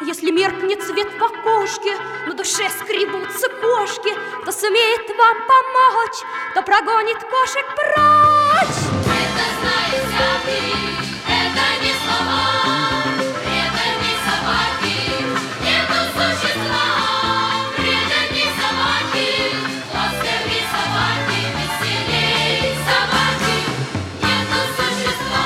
Если меркнет свет в окошке, на душе скребутся кошки, кто сумеет вам помочь, кто прогонит кошек прочь. Это знает всякий, это не слова, преданные собаки, нету существа. Преданные собаки, ласковее собаки, веселее собаки, нету существа.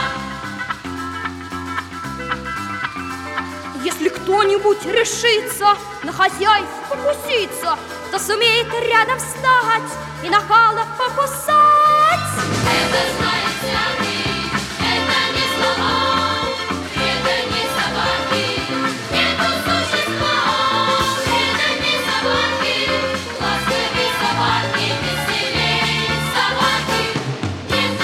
Если кто-нибудь решится на хозяев покуситься, кто сумеет рядом встать и нахала покусать. Это знает всякий, это не слова, преданные собаки, нету существа. Преданные собаки, ласковее собаки, веселее собаки, нету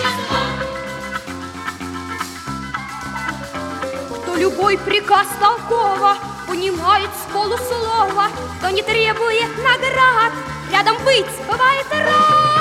существа. Кто любой приказ толково понимает с полуслова, кто не требует наград, рядом быть бывает рад.